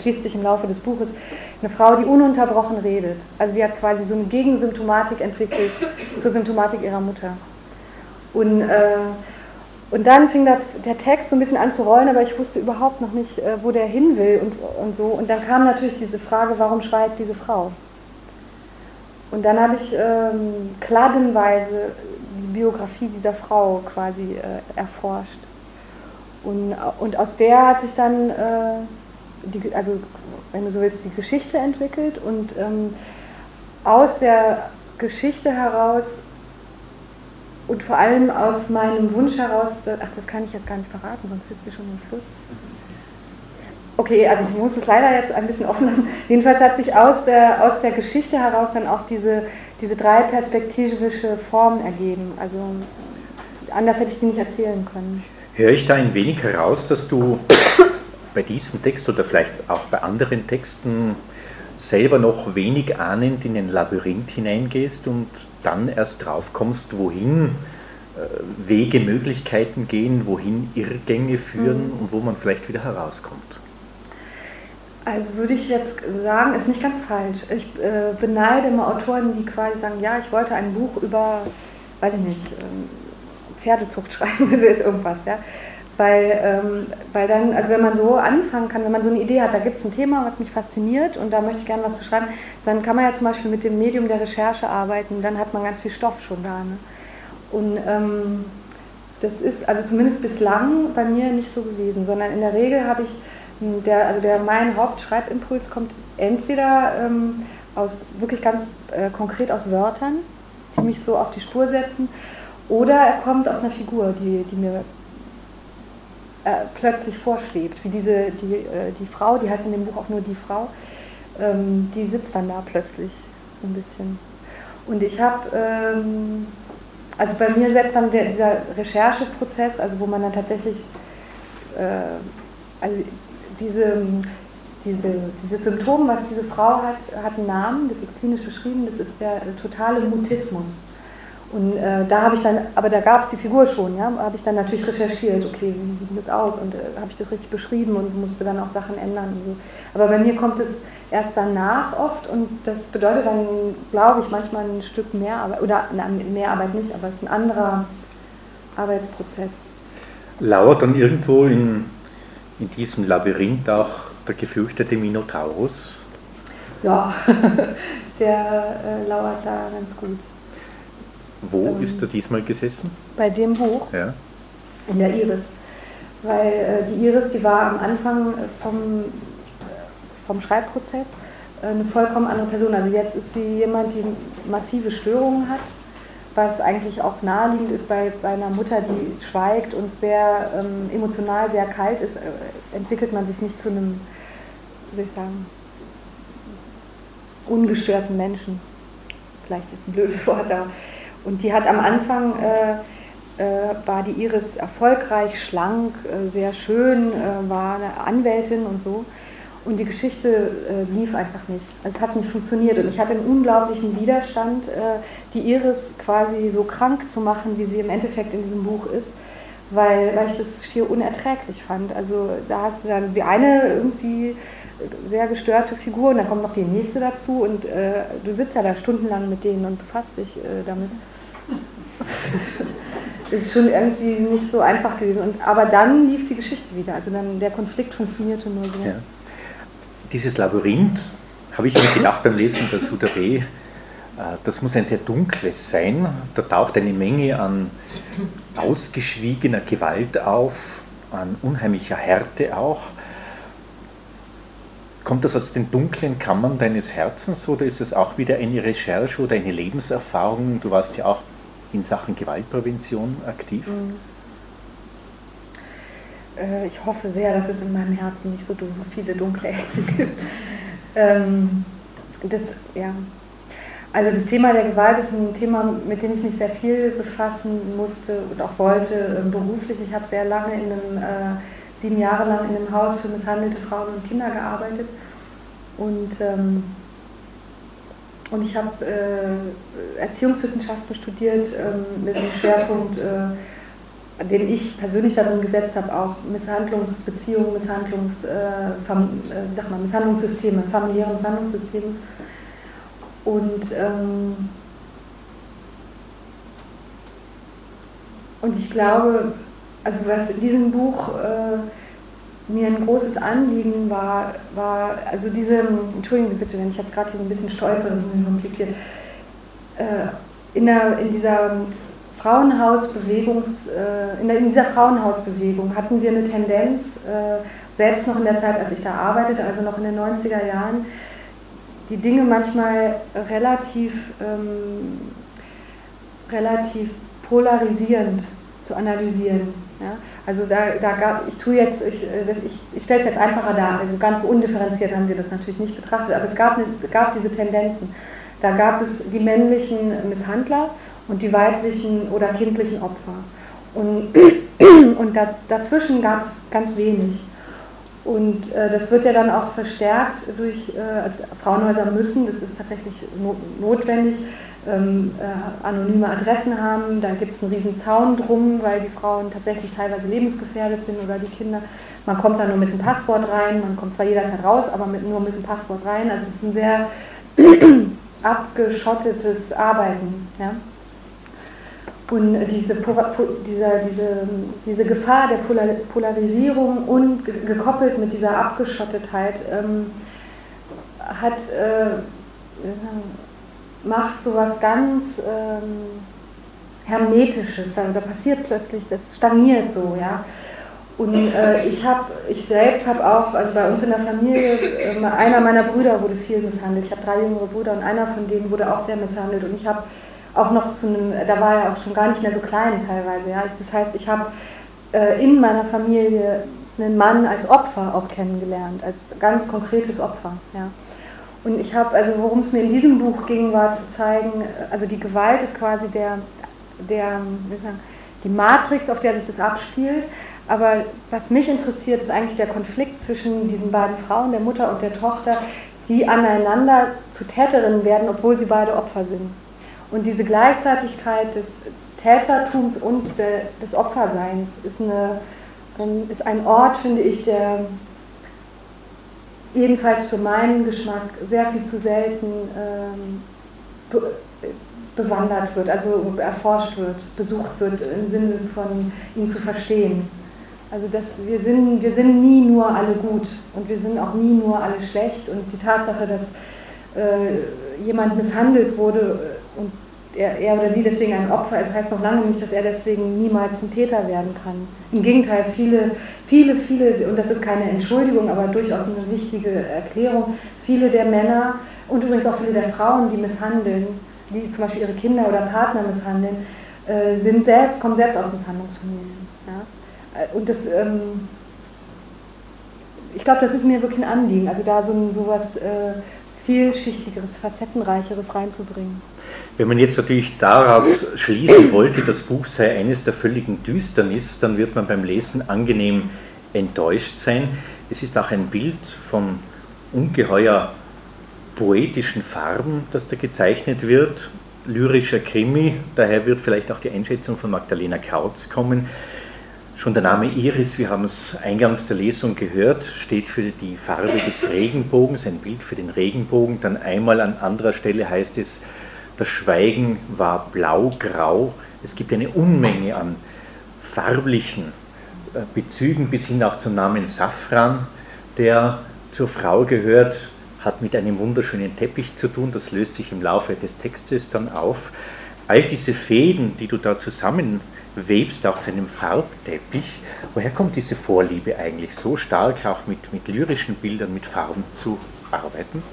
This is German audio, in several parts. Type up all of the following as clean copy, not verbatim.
erschließt sich im Laufe des Buches, eine Frau, die ununterbrochen redet. Also die hat quasi so eine Gegensymptomatik entwickelt zur Symptomatik ihrer Mutter. Und dann fing der Text so ein bisschen an zu rollen, aber ich wusste überhaupt noch nicht, wo der hin will und so. Und dann kam natürlich diese Frage, warum schweigt diese Frau? Und dann habe ich kladdenweise die Biografie dieser Frau quasi erforscht. Und aus der hat sich dann, also wenn du so willst, die Geschichte entwickelt. Und aus der Geschichte heraus und vor allem aus meinem Wunsch heraus, ach, das kann ich jetzt gar nicht verraten, sonst wird es schon im Schluss. Okay, also ich muss es leider jetzt ein bisschen offen lassen. Jedenfalls hat sich aus der Geschichte heraus dann auch diese dreiperspektivische Form ergeben. Also anders hätte ich die nicht erzählen können. Höre ich da ein wenig heraus, dass du bei diesem Text oder vielleicht auch bei anderen Texten selber noch wenig ahnend in ein Labyrinth hineingehst und dann erst drauf kommst, wohin Wege, Möglichkeiten gehen, wohin Irrgänge führen und wo man vielleicht wieder herauskommt? Also würde ich jetzt sagen, ist nicht ganz falsch. Ich beneide immer Autoren, die quasi sagen, ja, ich wollte ein Buch über, weiß ich nicht, Pferdezucht schreiben oder irgendwas, ja. Weil dann, also wenn man so anfangen kann, wenn man so eine Idee hat, da gibt es ein Thema, was mich fasziniert und da möchte ich gerne was zu schreiben, dann kann man ja zum Beispiel mit dem Medium der Recherche arbeiten, dann hat man ganz viel Stoff schon da. Ne? Und das ist also zumindest bislang bei mir nicht so gewesen, sondern in der Regel habe ich mein Hauptschreibimpuls kommt entweder aus wirklich ganz konkret aus Wörtern, die mich so auf die Spur setzen, oder er kommt aus einer Figur, die mir plötzlich vorschwebt, wie die Frau, die heißt in dem Buch auch nur die Frau, die sitzt dann da plötzlich ein bisschen. Und ich habe, also bei mir setzt dann dieser Rechercheprozess, also wo man dann tatsächlich, also dieses Symptom, was diese Frau hat einen Namen, das ist klinisch beschrieben, das ist der totale Mutismus. Und da habe ich dann, aber da gab es die Figur schon, ja, habe ich dann natürlich recherchiert, okay, wie sieht das aus und habe ich das richtig beschrieben und musste dann auch Sachen ändern und so. Aber bei mir kommt es erst danach oft und das bedeutet dann, glaube ich, manchmal ein Stück mehr Arbeit, oder mehr Arbeit nicht, aber es ist ein anderer Arbeitsprozess. Lauert dann irgendwo in diesem Labyrinth auch der gefürchtete Minotaurus? Ja, der lauert da ganz gut. Wo ist er diesmal gesessen? Bei dem Buch? Ja. In der Iris. Weil die Iris, die war am Anfang vom Schreibprozess eine vollkommen andere Person. Also jetzt ist sie jemand, die massive Störungen hat, was eigentlich auch naheliegend ist bei einer Mutter, die schweigt und sehr emotional sehr kalt ist, entwickelt man sich nicht zu einem, wie soll ich sagen, ungestörten Menschen. Vielleicht ist ein blödes Wort, aber und die hat am Anfang, war die Iris erfolgreich, schlank, sehr schön, war eine Anwältin und so. Und die Geschichte lief einfach nicht. Also es hat nicht funktioniert. Und ich hatte einen unglaublichen Widerstand, die Iris quasi so krank zu machen, wie sie im Endeffekt in diesem Buch ist, weil ich das schier unerträglich fand. Also da hast du dann die eine irgendwie sehr gestörte Figur und dann kommt noch die nächste dazu und du sitzt ja da stundenlang mit denen und befasst dich damit. Ist schon irgendwie nicht so einfach gewesen. Aber dann lief die Geschichte wieder. Also dann der Konflikt funktionierte nur so. Ja. Dieses Labyrinth, habe ich mir gedacht beim Lesen der Suda B., das muss ein sehr dunkles sein. Da taucht eine Menge an ausgeschwiegener Gewalt auf, an unheimlicher Härte auch. Kommt das aus den dunklen Kammern deines Herzens oder ist es auch wieder eine Recherche oder eine Lebenserfahrung? Du warst ja auch in Sachen Gewaltprävention aktiv. Ich hoffe sehr, dass es in meinem Herzen nicht so viele dunkle Ecken gibt. Also das Thema der Gewalt ist ein Thema, mit dem ich mich sehr viel befassen musste und auch wollte beruflich. Ich habe sehr lange 7 Jahre lang in einem Haus für misshandelte Frauen und Kinder gearbeitet und ich habe Erziehungswissenschaften studiert mit dem Schwerpunkt den ich persönlich darin gesetzt habe, auch Misshandlungsbeziehungen, Misshandlungssysteme, familiäre Misshandlungssysteme. Und ich glaube, also was in diesem Buch mir ein großes Anliegen war also entschuldigen Sie bitte, wenn ich jetzt gerade hier so ein bisschen stolpere, das ist kompliziert, in dieser Frauenhausbewegung hatten wir eine Tendenz, selbst noch in der Zeit, als ich da arbeitete, also noch in den 90er Jahren, die Dinge manchmal relativ polarisierend zu analysieren. Ja? Also ich stelle es jetzt einfacher dar, also ganz undifferenziert haben wir das natürlich nicht betrachtet, aber es gab diese Tendenzen. Da gab es die männlichen Misshandler und die weiblichen oder kindlichen Opfer. Und dazwischen gab es ganz wenig. Und das wird ja dann auch verstärkt durch Frauenhäuser müssen, das ist tatsächlich notwendig, anonyme Adressen haben, da gibt es einen riesen Zaun drum, weil die Frauen tatsächlich teilweise lebensgefährdet sind oder die Kinder. Man kommt da nur mit dem Passwort rein, man kommt zwar jederzeit raus, aber nur mit dem Passwort rein. Also es ist ein sehr abgeschottetes Arbeiten. Ja? Und diese Gefahr der Polarisierung und gekoppelt mit dieser Abgeschottetheit macht sowas ganz Hermetisches. Also da passiert plötzlich, das stagniert so, ja. Und ich selbst habe auch, also bei uns in der Familie, einer meiner Brüder wurde viel misshandelt. Ich habe 3 jüngere Brüder und einer von denen wurde auch sehr misshandelt. Und ich habe auch noch da war er auch schon gar nicht mehr so klein teilweise. Ja. Das heißt, ich habe in meiner Familie einen Mann als Opfer auch kennengelernt, als ganz konkretes Opfer. Ja. Und ich habe, also worum es mir in diesem Buch ging, war zu zeigen, also die Gewalt ist quasi die Matrix, auf der sich das abspielt. Aber was mich interessiert, ist eigentlich der Konflikt zwischen diesen beiden Frauen, der Mutter und der Tochter, die aneinander zu Täterinnen werden, obwohl sie beide Opfer sind. Und diese Gleichzeitigkeit des Tätertums und des Opferseins ist ein Ort, finde ich, der jedenfalls für meinen Geschmack sehr viel zu selten bewandert wird, also erforscht wird, besucht wird, im Sinne von ihn zu verstehen. Also wir sind nie nur alle gut und wir sind auch nie nur alle schlecht, und die Tatsache, dass jemand misshandelt wurde und er oder sie deswegen ein Opfer ist, heißt noch lange nicht, dass er deswegen niemals zum Täter werden kann. Im Gegenteil, viele, und das ist keine Entschuldigung, aber durchaus eine wichtige Erklärung, viele der Männer und übrigens auch viele der Frauen, die misshandeln, die zum Beispiel ihre Kinder oder Partner misshandeln, kommen selbst aus Misshandlungsfamilien. Ja? Und ich glaube, das ist mir wirklich ein Anliegen, also da so was vielschichtigeres, facettenreicheres reinzubringen. Wenn man jetzt natürlich daraus schließen wollte, das Buch sei eines der völligen Düsternis, dann wird man beim Lesen angenehm enttäuscht sein. Es ist auch ein Bild von ungeheuer poetischen Farben, das da gezeichnet wird, lyrischer Krimi, daher wird vielleicht auch die Einschätzung von Magdalena Kautz kommen. Schon der Name Iris, wir haben es eingangs der Lesung gehört, steht für die Farbe des Regenbogens, ein Bild für den Regenbogen. Dann einmal an anderer Stelle heißt es, das Schweigen war blau-grau. Es gibt eine Unmenge an farblichen Bezügen bis hin auch zum Namen Safran, der zur Frau gehört, hat mit einem wunderschönen Teppich zu tun. Das löst sich im Laufe des Textes dann auf. All diese Fäden, die du da zusammenwebst auf deinem Farbteppich, woher kommt diese Vorliebe eigentlich, so stark auch mit lyrischen Bildern, mit Farben zu arbeiten?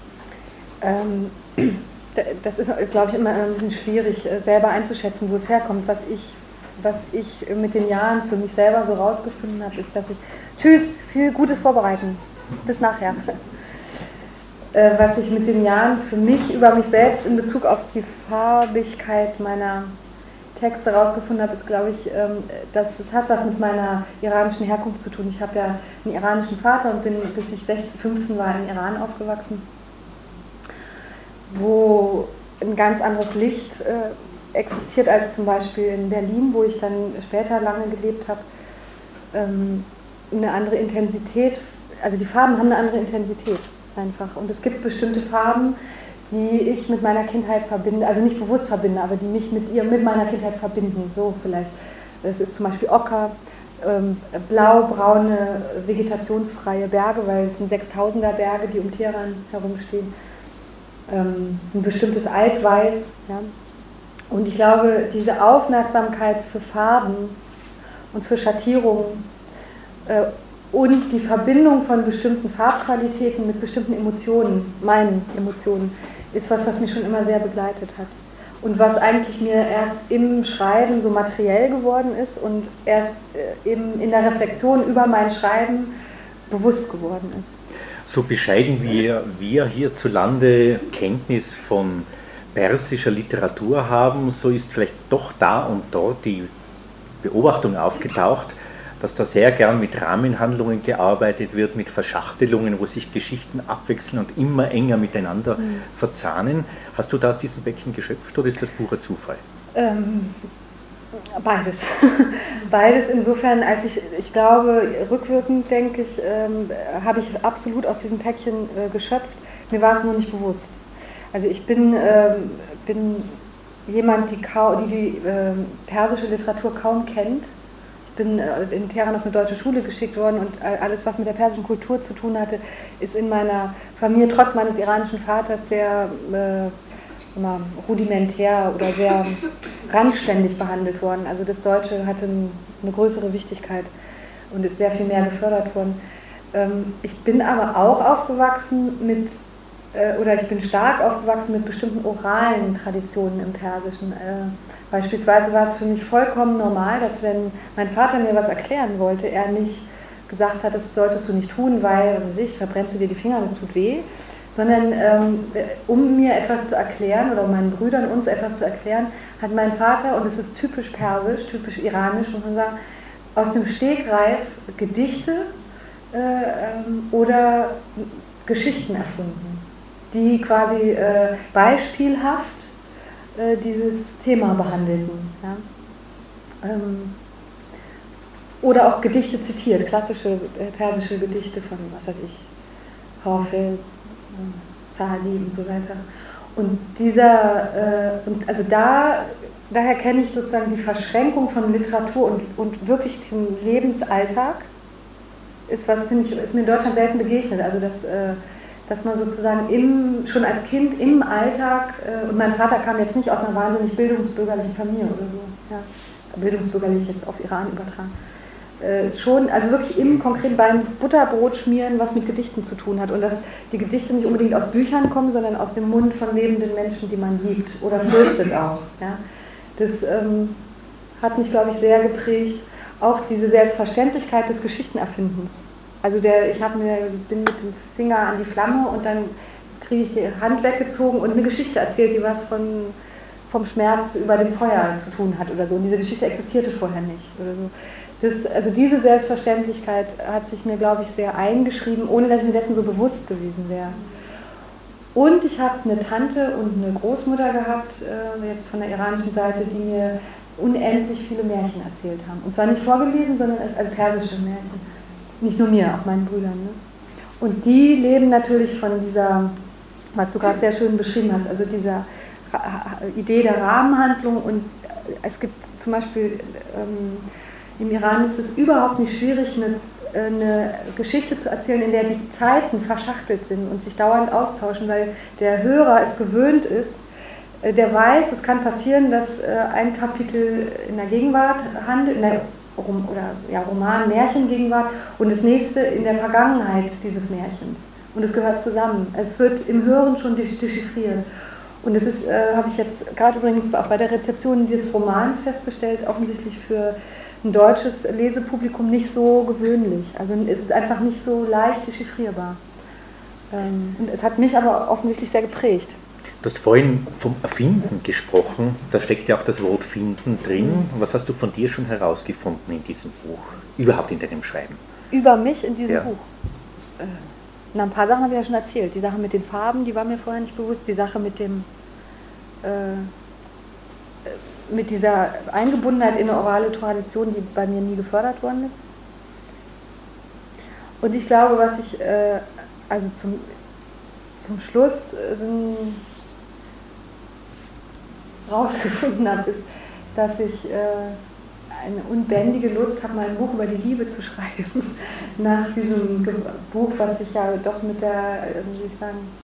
Das ist, glaube ich, immer ein bisschen schwierig, selber einzuschätzen, wo es herkommt. Was ich mit den Jahren für mich selber so rausgefunden habe, ist, dass viel Gutes vorbereiten. Bis nachher. Was ich mit den Jahren für mich über mich selbst in Bezug auf die Farbigkeit meiner Texte rausgefunden habe, ist, glaube ich, dass es hat was mit meiner iranischen Herkunft zu tun. Ich habe ja einen iranischen Vater und bin, bis ich 15 war, im Iran aufgewachsen, wo ein ganz anderes Licht existiert als zum Beispiel in Berlin, wo ich dann später lange gelebt habe, eine andere Intensität, also die Farben haben eine andere Intensität einfach. Und es gibt bestimmte Farben, die ich mit meiner Kindheit verbinde, also nicht bewusst verbinde, aber die mich mit meiner Kindheit verbinden, so vielleicht. Das ist zum Beispiel Ocker, blau-braune, vegetationsfreie Berge, weil es sind 6000er Berge, die um Teheran herumstehen. Ein bestimmtes Altweiß. Ja. Und ich glaube, diese Aufmerksamkeit für Farben und für Schattierungen und die Verbindung von bestimmten Farbqualitäten mit bestimmten Emotionen, meinen Emotionen, ist was mich schon immer sehr begleitet hat. Und was eigentlich mir erst im Schreiben so materiell geworden ist und erst in der Reflexion über mein Schreiben bewusst geworden ist. So bescheiden wir hierzulande Kenntnis von persischer Literatur haben, so ist vielleicht doch da und dort die Beobachtung aufgetaucht, dass da sehr gern mit Rahmenhandlungen gearbeitet wird, mit Verschachtelungen, wo sich Geschichten abwechseln und immer enger miteinander verzahnen. Hast du da aus diesem Becken geschöpft oder ist das purer Zufall? Beides. Beides insofern, als ich glaube, rückwirkend denke ich, habe ich absolut aus diesem Päckchen geschöpft. Mir war es nur nicht bewusst. Also ich bin jemand, die persische Literatur kaum kennt. Ich bin in Teheran auf eine deutsche Schule geschickt worden und alles, was mit der persischen Kultur zu tun hatte, ist in meiner Familie, trotz meines iranischen Vaters, sehr rudimentär oder sehr randständig behandelt worden. Also das Deutsche hatte eine größere Wichtigkeit und ist sehr viel mehr gefördert worden. Ich bin aber auch aufgewachsen ich bin stark aufgewachsen mit bestimmten oralen Traditionen im Persischen. Beispielsweise war es für mich vollkommen normal, dass wenn mein Vater mir was erklären wollte, er nicht gesagt hat, das solltest du nicht tun, weil, verbrennst du dir die Finger, das tut weh, sondern um mir etwas zu erklären oder um meinen Brüdern uns etwas zu erklären, hat mein Vater, und es ist typisch persisch, typisch iranisch, muss man sagen, aus dem Stegreif Gedichte oder Geschichten erfunden, die quasi beispielhaft dieses Thema behandelten. Ja? Oder auch Gedichte zitiert, klassische persische Gedichte von, was weiß ich, Hafiz, Sahali und so weiter. Und daher kenne ich sozusagen die Verschränkung von Literatur und wirklich dem Lebensalltag, ist mir in Deutschland selten begegnet. Also dass man sozusagen schon als Kind im Alltag, und mein Vater kam jetzt nicht aus einer wahnsinnig bildungsbürgerlichen Familie oder so, ja, bildungsbürgerlich jetzt auf Iran übertragen, schon, also wirklich im Konkreten beim Butterbrot schmieren, was mit Gedichten zu tun hat und dass die Gedichte nicht unbedingt aus Büchern kommen, sondern aus dem Mund von lebenden Menschen, die man liebt oder fürchtet auch. Ja. Das hat mich, glaube ich, sehr geprägt, auch diese Selbstverständlichkeit des Geschichtenerfindens. Also bin mit dem Finger an die Flamme und dann kriege ich die Hand weggezogen und eine Geschichte erzählt, die was vom Schmerz über dem Feuer zu tun hat oder so. Und diese Geschichte existierte vorher nicht oder so. Also diese Selbstverständlichkeit hat sich mir, glaube ich, sehr eingeschrieben, ohne dass ich mir dessen so bewusst gewesen wäre. Und ich habe eine Tante und eine Großmutter gehabt, jetzt von der iranischen Seite, die mir unendlich viele Märchen erzählt haben. Und zwar nicht vorgelesen, sondern als persische Märchen. Nicht nur mir, auch meinen Brüdern. Ne? Und die leben natürlich von dieser, was du gerade sehr schön beschrieben hast, also dieser Idee der Rahmenhandlung. Und es gibt zum Beispiel, im Iran ist es überhaupt nicht schwierig, eine Geschichte zu erzählen, in der die Zeiten verschachtelt sind und sich dauernd austauschen, weil der Hörer es gewöhnt ist, der weiß, es kann passieren, dass ein Kapitel in der Gegenwart handelt, Roman, Märchengegenwart und das nächste in der Vergangenheit dieses Märchens. Und es gehört zusammen. Es wird im Hören schon dechiffriert. Und das ist, habe ich jetzt gerade übrigens auch bei der Rezeption dieses Romans festgestellt, offensichtlich für ein deutsches Lesepublikum nicht so gewöhnlich. Also es ist einfach nicht so leicht dechiffrierbar. Und es hat mich aber offensichtlich sehr geprägt. Du hast vorhin vom Erfinden gesprochen, da steckt ja auch das Wort Finden drin. Was hast du von dir schon herausgefunden in diesem Buch, überhaupt in deinem Schreiben? Über mich in diesem Buch? Ein paar Sachen habe ich ja schon erzählt. Die Sache mit den Farben, die war mir vorher nicht bewusst. Die Sache mit dem mit dieser Eingebundenheit in eine orale Tradition, die bei mir nie gefördert worden ist. Und ich glaube, was ich also zum Schluss rausgefunden habe, ist, dass ich eine unbändige Lust habe, mal ein Buch über die Liebe zu schreiben. Nach diesem Buch, was ich ja doch mit der, wie soll ich sagen,